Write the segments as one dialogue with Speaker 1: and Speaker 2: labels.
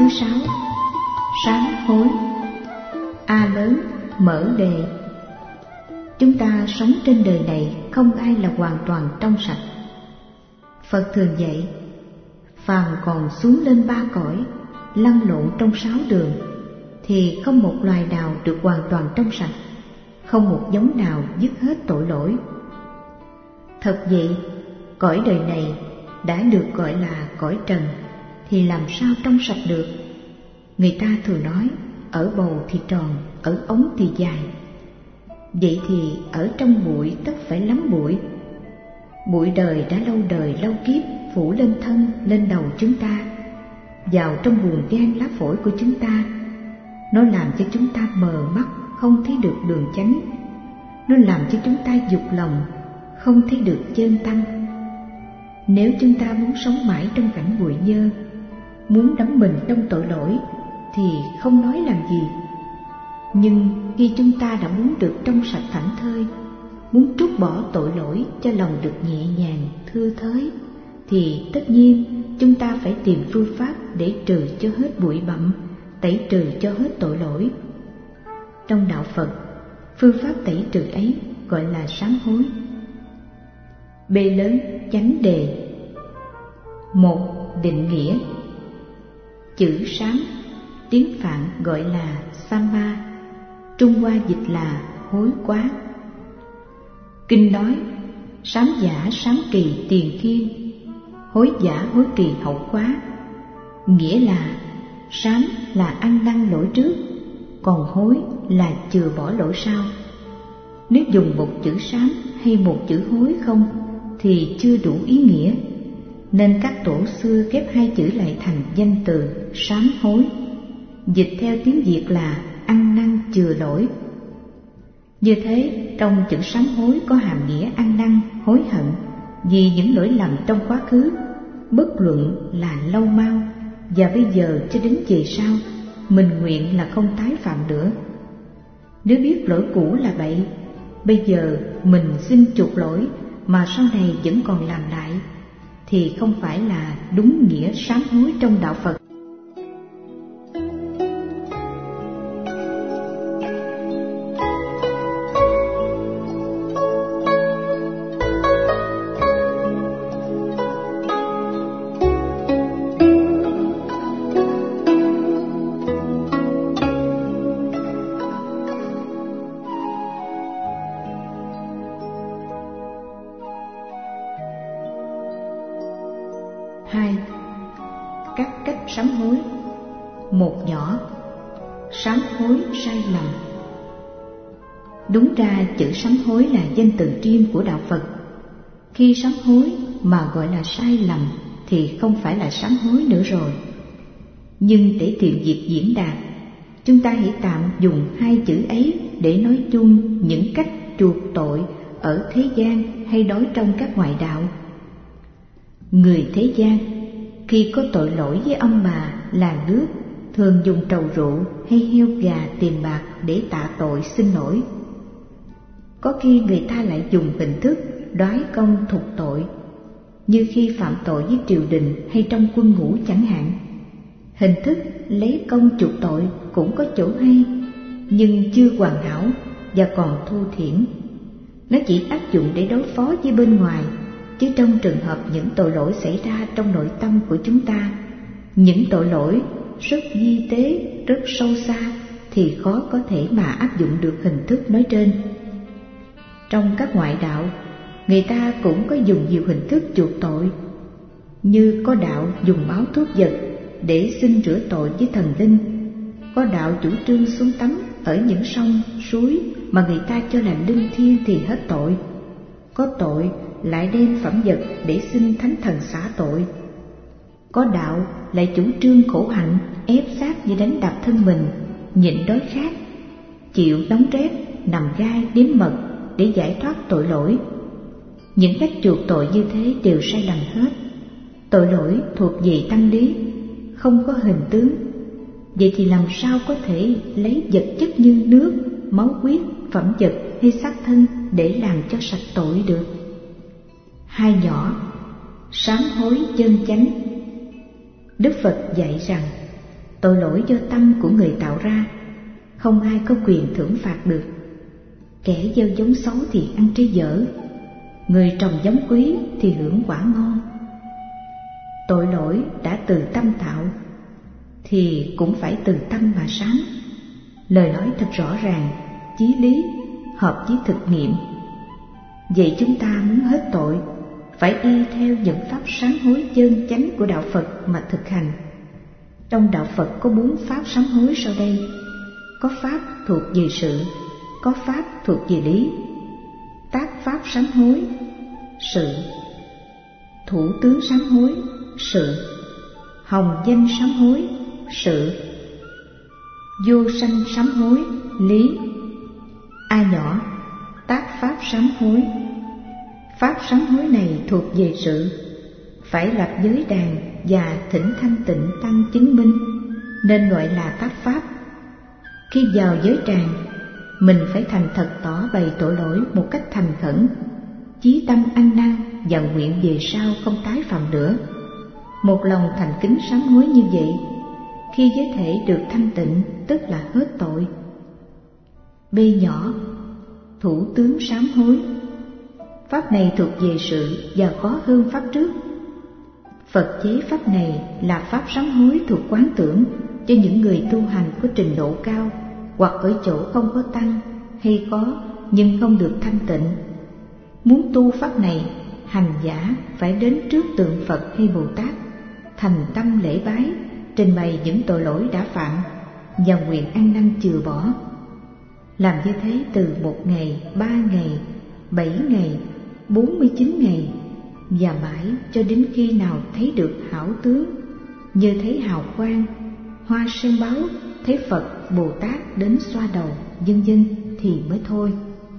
Speaker 1: 6. Sám hối. A lớn mở đề. Chúng ta sống trên đời này không ai là hoàn toàn trong sạch. Phật thường dạy, phàm còn xuống lên 3 cõi, lăn lộn trong 6 đường, thì không một loài nào được hoàn toàn trong sạch, không một giống nào dứt hết tội lỗi. Thật vậy, cõi đời này đã được gọi là cõi trần, thì làm sao trong sạch được? Người ta thường nói, ở bầu thì tròn, ở ống thì dài. Vậy thì ở trong bụi tất phải lắm bụi. Bụi đời đã lâu đời lâu kiếp phủ lên thân, lên đầu chúng ta, vào trong buồng gan lá phổi của chúng ta. Nó làm cho chúng ta mờ mắt, không thấy được đường chánh. Nó làm cho chúng ta dục lòng, không thấy được chân tâm. Nếu chúng ta muốn sống mãi trong cảnh bụi nhơ, muốn đắm mình trong tội lỗi, thì không nói làm gì. Nhưng khi chúng ta đã muốn được trong sạch thảnh thơi, muốn trút bỏ tội lỗi cho lòng được nhẹ nhàng, thư thới, thì tất nhiên chúng ta phải tìm phương pháp để trừ cho hết bụi bặm, tẩy trừ cho hết tội lỗi. Trong đạo Phật, phương pháp tẩy trừ ấy gọi là sám hối. B lớn chánh đề. 1. Định nghĩa. Chữ sám, tiếng Phạn gọi là Samma, Trung Hoa dịch là hối quá. Kinh nói, sám giả sám kỳ tiền khiên, hối giả hối kỳ hậu quá. Nghĩa là sám là ăn năn lỗi trước, còn hối là chừa bỏ lỗi sau. Nếu dùng một chữ sám hay một chữ hối không thì chưa đủ ý nghĩa, nên các tổ xưa ghép 2 chữ lại thành danh từ sám hối, dịch theo tiếng Việt là ăn năn chừa lỗi. Như thế, trong chữ sám hối có hàm nghĩa ăn năn, hối hận vì những lỗi lầm trong quá khứ, bất luận là lâu mau và bây giờ cho đến về sau, mình nguyện là không tái phạm nữa. Nếu biết lỗi cũ là bậy, bây giờ mình xin chuộc lỗi mà sau này vẫn còn làm lại, thì không phải là đúng nghĩa sám hối trong đạo Phật. Các cách sám hối. 1 nhỏ, sám hối sai lầm. Đúng ra chữ sám hối là danh từ riêng của đạo Phật. Khi sám hối mà gọi là sai lầm thì không phải là sám hối nữa rồi. Nhưng để tiện việc diễn đạt, chúng ta hãy tạm dùng 2 chữ ấy để nói chung những cách chuộc tội ở thế gian hay nói trong các ngoại đạo. Người thế gian khi có tội lỗi với ông bà, làng nước, thường dùng trầu rượu hay heo gà tiền bạc để tạ tội xin lỗi. Có khi người ta lại dùng hình thức đoái công thục tội, như khi phạm tội với triều đình hay trong quân ngũ chẳng hạn. Hình thức lấy công chuộc tội cũng có chỗ hay, nhưng chưa hoàn hảo và còn thô thiển. Nó chỉ áp dụng để đối phó với bên ngoài, chứ trong trường hợp những tội lỗi xảy ra trong nội tâm của chúng ta, những tội lỗi rất vi tế, rất sâu xa, thì khó có thể mà áp dụng được hình thức nói trên. Trong các ngoại đạo, người ta cũng có dùng nhiều hình thức chuộc tội, như có đạo dùng máu thuốc vật để xin rửa tội với thần linh, có đạo chủ trương xuống tắm ở những sông, suối mà người ta cho là linh thiêng thì hết tội, có tội lại đem phẩm vật để xin thánh thần xả tội, có đạo lại chủ trương khổ hạnh ép xác như đánh đập thân mình, nhịn đói khát, chịu nóng rét, nằm gai đếm mật để giải thoát tội lỗi. Những cách chuộc tội như thế đều sai lầm hết. Tội lỗi thuộc về tăng lý, không có hình tướng. Vậy thì làm sao có thể lấy vật chất như nước, máu huyết, phẩm vật hay xác thân để làm cho sạch tội được? 2 nhỏ, sám hối chân chánh. Đức Phật dạy rằng tội lỗi do tâm của người tạo ra, không ai có quyền thưởng phạt được. Kẻ gieo giống xấu thì ăn trái dở, người trồng giống quý thì hưởng quả ngon. Tội lỗi đã từ tâm tạo thì cũng phải từ tâm mà sáng. Lời nói thật rõ ràng, chí lý, hợp với thực nghiệm. Vậy chúng ta muốn hết tội, phải y theo những pháp sám hối chân chánh của đạo Phật mà thực hành. Trong đạo Phật có 4 pháp sám hối sau đây. Có pháp thuộc về sự, có pháp thuộc về lý. Tác pháp sám hối, sự. Thủ tướng sám hối, sự. Hồng danh sám hối, sự. Vô sanh sám hối, lý. A nhỏ, tác pháp sám hối. Pháp sám hối này thuộc về sự, phải lập giới đàn và thỉnh thanh tịnh tăng chứng minh, nên gọi là tác pháp. Khi vào giới tràng, mình phải thành thật tỏ bày tội lỗi một cách thành khẩn, chí tâm ăn năn và nguyện về sau không tái phạm nữa. Một lòng thành kính sám hối như vậy, khi giới thể được thanh tịnh tức là hết tội. B nhỏ, thủ tướng sám hối. Pháp này thuộc về sự và có hơn pháp trước. Phật chế pháp này là pháp sám hối thuộc quán tưởng cho những người tu hành có trình độ cao, hoặc ở chỗ không có tăng, hay có nhưng không được thanh tịnh. Muốn tu pháp này, hành giả phải đến trước tượng Phật hay Bồ Tát, thành tâm lễ bái, trình bày những tội lỗi đã phạm và nguyện ăn năn chừa bỏ. Làm như thế từ 1 ngày, 3 ngày, 7 ngày, 49 ngày, và mãi cho đến khi nào thấy được hảo tướng, như thấy hào quang, hoa sen báo, thấy Phật, Bồ Tát đến xoa đầu, vân vân thì mới thôi.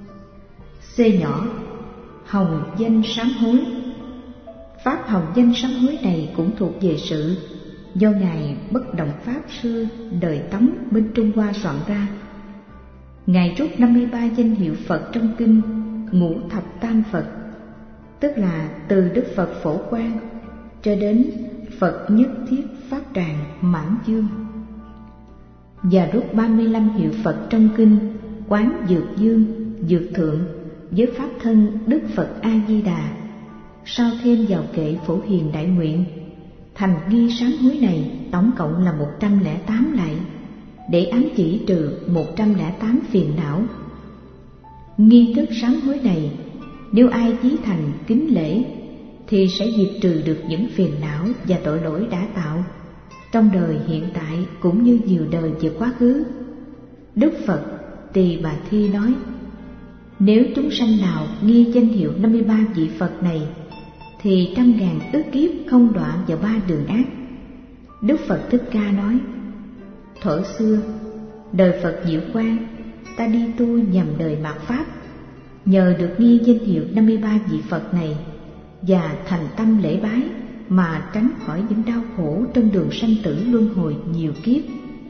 Speaker 1: C nhỏ, hồng danh sám hối. Pháp hồng danh sám hối này cũng thuộc về sự, do Ngài Bất Động Pháp Sư đời Tống bên Trung Hoa soạn ra. Ngài rút 53 danh hiệu Phật trong kinh Ngũ Thập Tam Phật, tức là từ Đức Phật Phổ Quang cho đến Phật Nhất Thiết Pháp Tràng Mãn Dương, và rút 35 hiệu Phật trong kinh Quán Dược Dương, Dược Thượng với pháp thân Đức Phật A Di Đà, sau thêm vào kệ Phổ Hiền Đại Nguyện. Thành nghi sám hối này tổng cộng là 108 lại, để ám chỉ trừ 108 phiền não. Nghi thức sám hối này, nếu ai chí thành kính lễ thì sẽ diệt trừ được những phiền não và tội lỗi đã tạo trong đời hiện tại cũng như nhiều đời về quá khứ. Đức Phật Tỳ Bà Thi nói: nếu chúng sanh nào nghi danh hiệu 53 vị Phật này thì 100.000 ức kiếp không đọa vào 3 đường ác. Đức Phật Thích Ca nói: thuở xưa đời Phật Diệu Quang, ta đi tu nhằm đời mạt Pháp, nhờ được nghi danh hiệu 53 vị Phật này và thành tâm lễ bái mà tránh khỏi những đau khổ trong đường sanh tử luân hồi nhiều kiếp.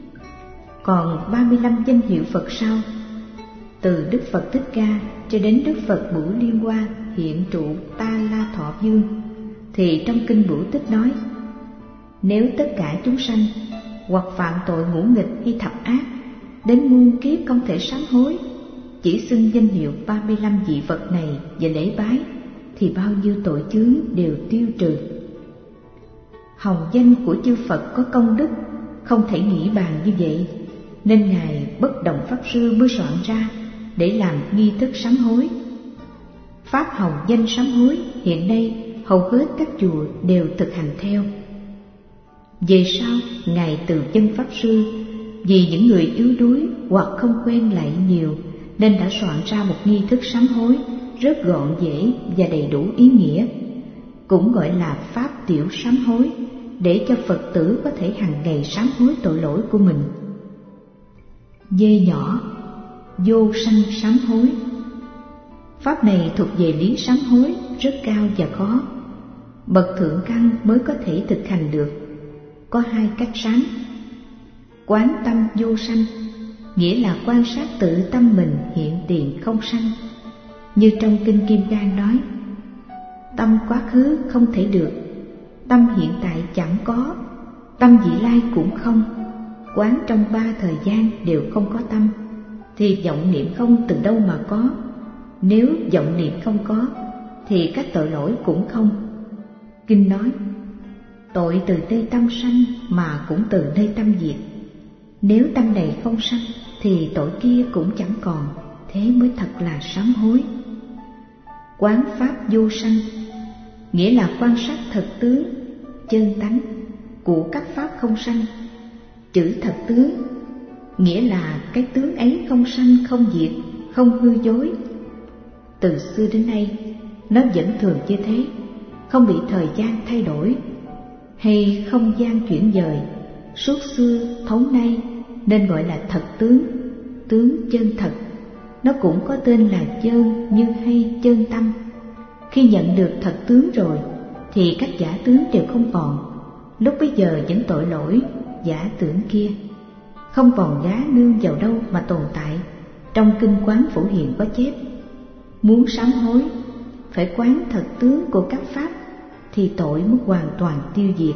Speaker 1: Còn 35 danh hiệu Phật sau, từ Đức Phật Thích Ca cho đến Đức Phật Bửu Liên Hoa hiện trụ Ta La Thọ Dương, thì trong kinh Bửu Tích nói: nếu tất cả chúng sanh hoặc phạm tội ngũ nghịch hay thập ác, đến muôn kiếp không thể sám hối, chỉ xưng danh hiệu 35 vị Phật này và lễ bái, thì bao nhiêu tội chướng đều tiêu trừ. Hồng danh của chư Phật có công đức, không thể nghĩ bàn như vậy, nên Ngài Bất Động Pháp Sư mới soạn ra để làm nghi thức sám hối. Pháp hồng danh sám hối hiện nay hầu hết các chùa đều thực hành theo. Về sau, Ngài Từ Chân Pháp Sư vì những người yếu đuối hoặc không quen lạy nhiều nên đã soạn ra một nghi thức sám hối rất gọn dễ và đầy đủ ý nghĩa, cũng gọi là Pháp Tiểu Sám Hối, để cho Phật tử có thể hàng ngày sám hối tội lỗi của mình. Dê nhỏ, vô sanh sám hối. Pháp này thuộc về lý sám hối rất cao và khó, bậc thượng căn mới có thể thực hành được. Có 2 cách sám: quán tâm vô sanh, nghĩa là quan sát tự tâm mình hiện tiền không sanh, như trong kinh Kim Cang nói: tâm quá khứ không thể được, tâm hiện tại chẳng có, tâm vị lai cũng không, quán trong 3 thời gian đều không có tâm, thì vọng niệm không từ đâu mà có. Nếu vọng niệm không có, thì các tội lỗi cũng không. Kinh nói, tội từ nơi tâm sanh mà cũng từ nơi tâm diệt. Nếu tâm này không sanh, thì tội kia cũng chẳng còn, thế mới thật là sám hối. Quán pháp vô sanh, nghĩa là quan sát thực tướng, chân tánh của các pháp không sanh. Chữ thật tướng, nghĩa là cái tướng ấy không sanh, không diệt, không hư dối. Từ xưa đến nay, nó vẫn thường như thế, không bị thời gian thay đổi hay không gian chuyển dời, suốt xưa thấu nay, nên gọi là thật tướng, tướng chân thật. Nó cũng có tên là chân như hay chân tâm. Khi nhận được thật tướng rồi, thì các giả tướng đều không còn. Lúc bấy giờ những tội lỗi, giả tưởng kia không còn gá nương vào đâu mà tồn tại. Trong kinh Quán Phổ Hiền có chép, muốn sám hối phải quán thật tướng của các pháp, thì tội mới hoàn toàn tiêu diệt.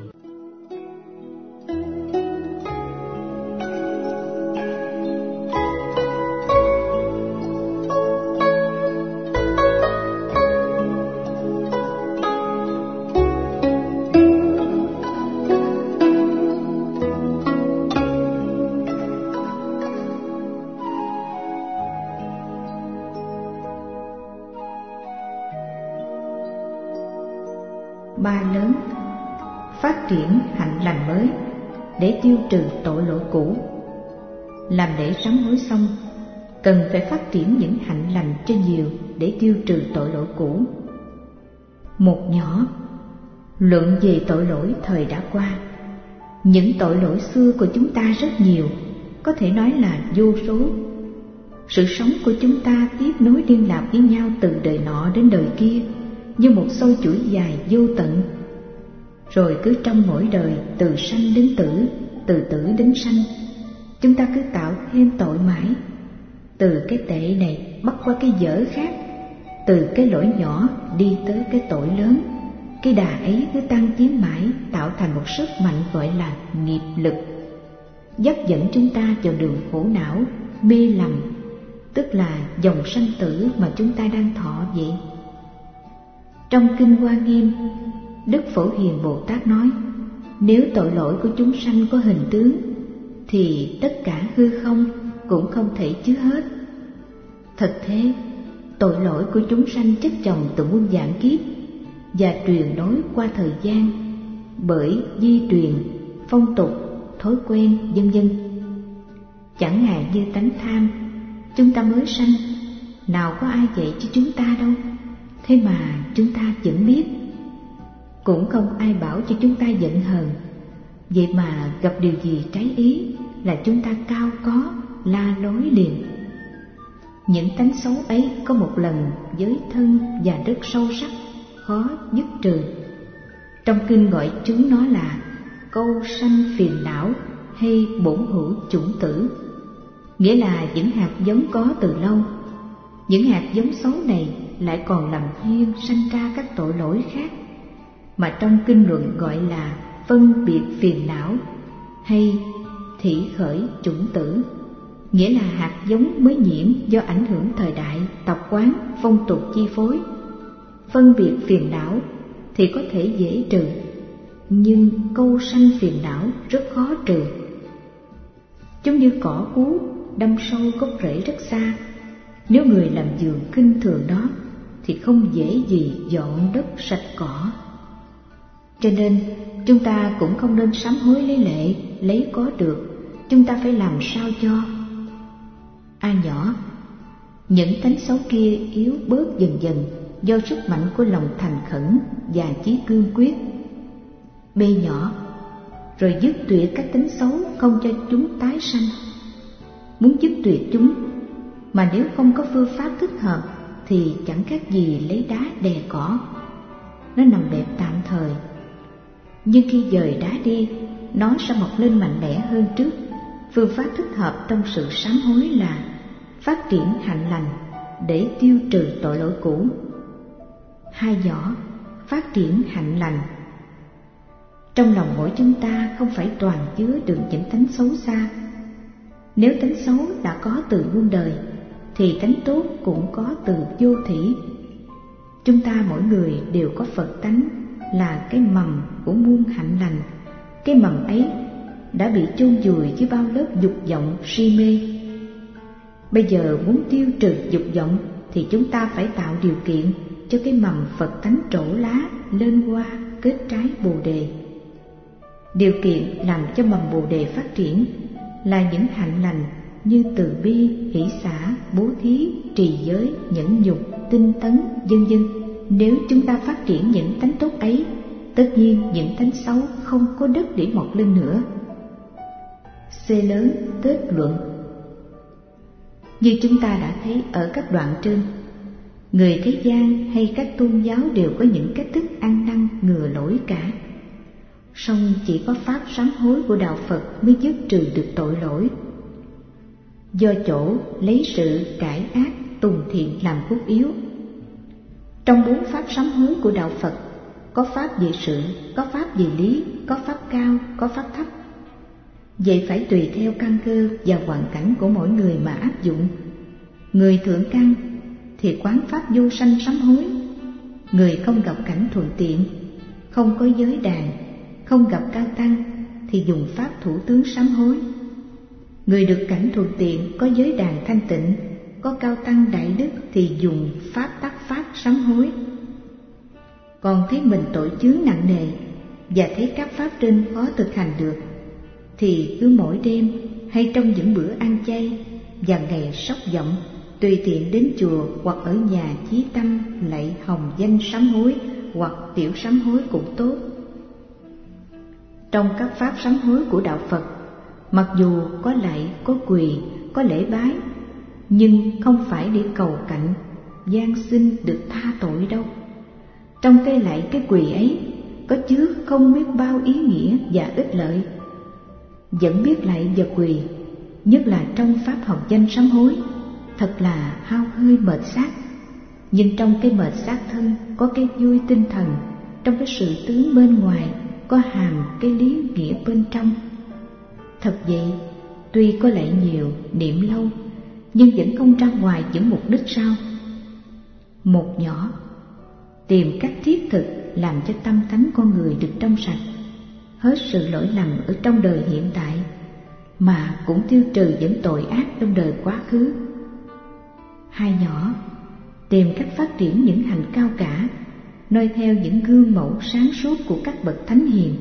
Speaker 1: Ba lớn: phát triển hạnh lành mới để tiêu trừ tội lỗi cũ. Làm lễ sám hối xong, cần phải phát triển những hạnh lành cho nhiều để tiêu trừ tội lỗi cũ. Một nhỏ: luận về tội lỗi thời đã qua. Những tội lỗi xưa của chúng ta rất nhiều, có thể nói là vô số. Sự sống của chúng ta tiếp nối liên lạc với nhau từ đời nọ đến đời kia, như một xôi chuỗi dài vô tận. Rồi cứ trong mỗi đời, từ sanh đến tử, từ tử đến sanh, chúng ta cứ tạo thêm tội mãi. Từ cái tệ này bắt qua cái dở khác, từ cái lỗi nhỏ đi tới cái tội lớn. Cái đà ấy cứ tăng tiến mãi, tạo thành một sức mạnh gọi là nghiệp lực, dắt dẫn chúng ta vào đường khổ não, mê lầm, tức là dòng sanh tử mà chúng ta đang thọ vậy. Trong Kinh Hoa Nghiêm, Đức Phổ Hiền Bồ Tát nói, nếu tội lỗi của chúng sanh có hình tướng, thì tất cả hư không cũng không thể chứa hết. Thật thế, tội lỗi của chúng sanh chất chồng từ muôn vạn kiếp và truyền nối qua thời gian bởi di truyền, phong tục, thói quen, vân vân. Chẳng hạn như tánh tham, chúng ta mới sanh, nào có ai dạy cho chúng ta đâu, thế mà chúng ta vẫn biết. Cũng không ai bảo cho chúng ta giận hờn, vậy mà gặp điều gì trái ý là chúng ta cao có, la lối liền. Những tánh xấu ấy có một lần với thân và rất sâu sắc, khó dứt trừ. Trong kinh gọi chúng nó là câu sanh phiền não hay bổn hữu chủng tử, nghĩa là những hạt giống có từ lâu. Những hạt giống xấu này lại còn làm duyên sanh ra các tội lỗi khác, mà trong kinh luận gọi là phân biệt phiền não hay thị khởi chủng tử, nghĩa là hạt giống mới nhiễm do ảnh hưởng thời đại, tập quán, phong tục chi phối. Phân biệt phiền não thì có thể dễ trừ, nhưng câu sanh phiền não rất khó trừ. Chúng như cỏ cú đâm sâu gốc rễ rất xa, nếu người làm vườn khinh thường nó thì không dễ gì dọn đất sạch cỏ. Cho nên chúng ta cũng không nên sám hối lấy lệ, lấy có được, chúng ta phải làm sao cho. A nhỏ: những tánh xấu kia yếu bớt dần dần do sức mạnh của lòng thành khẩn và chí cương quyết. B nhỏ: rồi dứt tuyệt các tính xấu, không cho chúng tái sanh. Muốn dứt tuyệt chúng, mà nếu không có phương pháp thích hợp thì chẳng khác gì lấy đá đè cỏ, nó nằm đẹp tạm thời, nhưng khi dời đá đi, nó sẽ mọc lên mạnh mẽ hơn trước. Phương pháp thích hợp trong sự sám hối là phát triển hạnh lành để tiêu trừ tội lỗi cũ. Hai nhỏ: phát triển hạnh lành. Trong lòng mỗi chúng ta không phải toàn chứa được những tánh xấu xa. Nếu tánh xấu đã có từ muôn đời, thì tánh tốt cũng có từ vô thủy. Chúng ta mỗi người đều có Phật tánh, là cái mầm của muôn hạnh lành. Cái mầm ấy đã bị chôn vùi dưới bao lớp dục vọng si mê. Bây giờ muốn tiêu trừ dục vọng thì chúng ta phải tạo điều kiện cho cái mầm Phật tánh trổ lá lên hoa kết trái Bồ đề. Điều kiện làm cho mầm Bồ đề phát triển là những hạnh lành như từ bi, hỷ xả, bố thí, trì giới, nhẫn nhục, tinh tấn, vân vân. Nếu chúng ta phát triển những tánh tốt ấy, tất nhiên những tánh xấu không có đất để mọc lên nữa. C lớn kết luận. Như chúng ta đã thấy ở các đoạn trên, người thế gian hay các tôn giáo đều có những cách thức ăn năn ngừa lỗi cả. Song chỉ có pháp sám hối của đạo Phật mới dứt trừ được tội lỗi. Do chỗ lấy sự cải ác tùng thiện làm cốt yếu. Trong 4 pháp sám hối của đạo Phật, có pháp về sự, có pháp về lý, có pháp cao, có pháp thấp. Vậy phải tùy theo căn cơ và hoàn cảnh của mỗi người mà áp dụng. Người thượng căn thì quán pháp vô sanh sám hối. Người không gặp cảnh thuận tiện, không có giới đàn, không gặp cao tăng thì dùng pháp thủ tướng sám hối. Người được cảnh thuận tiện, có giới đàn thanh tịnh, có cao tăng đại đức thì dùng pháp tác pháp sám hối. Còn thấy mình tội chướng nặng nề và thấy các pháp trên khó thực hành được thì cứ mỗi đêm hay trong những bữa ăn chay và ngày sóc vọng, tùy tiện đến chùa hoặc ở nhà chí tâm lạy hồng danh sám hối hoặc tiểu sám hối cũng tốt. Trong các pháp sám hối của đạo Phật, mặc dù có lạy, có quỳ, có lễ bái, nhưng không phải để cầu cạnh, van xin được tha tội đâu. Trong cái lạy cái quỳ ấy có chứa không biết bao ý nghĩa và ích lợi. Vẫn biết lạy và quỳ, nhất là trong pháp học danh sám hối, thật là hao hơi mệt xác. Nhưng trong cái mệt xác thân có cái vui tinh thần, trong cái sự tướng bên ngoài có hàm cái lý nghĩa bên trong. Thật vậy, tuy có lạy nhiều, niệm lâu, nhưng vẫn không ra ngoài những mục đích sau. Một nhỏ, tìm cách thiết thực làm cho tâm tánh con người được trong sạch, hết sự lỗi lầm ở trong đời hiện tại, mà cũng tiêu trừ những tội ác trong đời quá khứ. Hai nhỏ, tìm cách phát triển những hành cao cả, noi theo những gương mẫu sáng suốt của các bậc thánh hiền.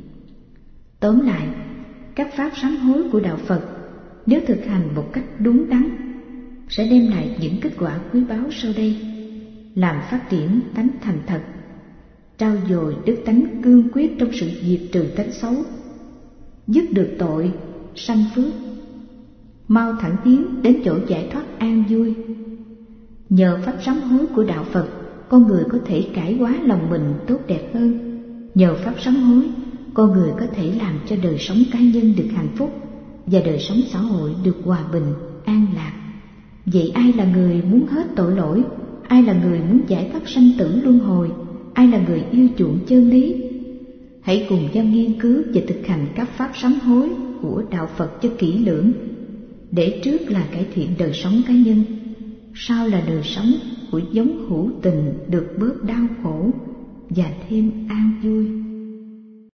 Speaker 1: Tóm lại, các pháp sám hối của đạo Phật nếu thực hành một cách đúng đắn sẽ đem lại những kết quả quý báu sau đây: làm phát triển tánh thành thật, trau dồi đức tánh cương quyết trong sự diệt trừ tánh xấu, dứt được tội, sanh phước, mau thẳng tiến đến chỗ giải thoát an vui. Nhờ pháp sám hối của đạo Phật, con người có thể cải hóa lòng mình tốt đẹp hơn. Nhờ pháp sám hối, con người có thể làm cho đời sống cá nhân được hạnh phúc và đời sống xã hội được hòa bình, an lạc. Vậy ai là người muốn hết tội lỗi? Ai là người muốn giải thoát sanh tử luân hồi? Ai là người yêu chuộng chân lý? Hãy cùng nhau nghiên cứu và thực hành các pháp sám hối của đạo Phật cho kỹ lưỡng, để trước là cải thiện đời sống cá nhân, sau là đời sống của giống hữu tình được bớt đau khổ và thêm an vui.